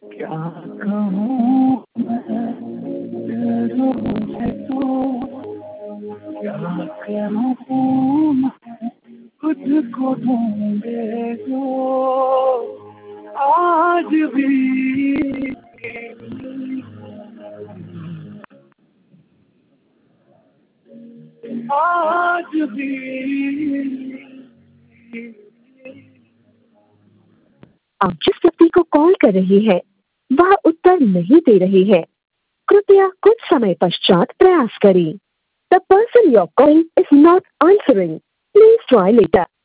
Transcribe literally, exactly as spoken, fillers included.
क्या कहूँ मैं दिल से तो क्या करूँ मैं खुद को ढूंढे जो आज भी आज भी। आप जिस व्यक्ति को कॉल कर रहे हैं वह उत्तर नहीं दे रहे हैं। कृपया कुछ समय पश्चात प्रयास करें। The person you're calling is not answering. Please try later.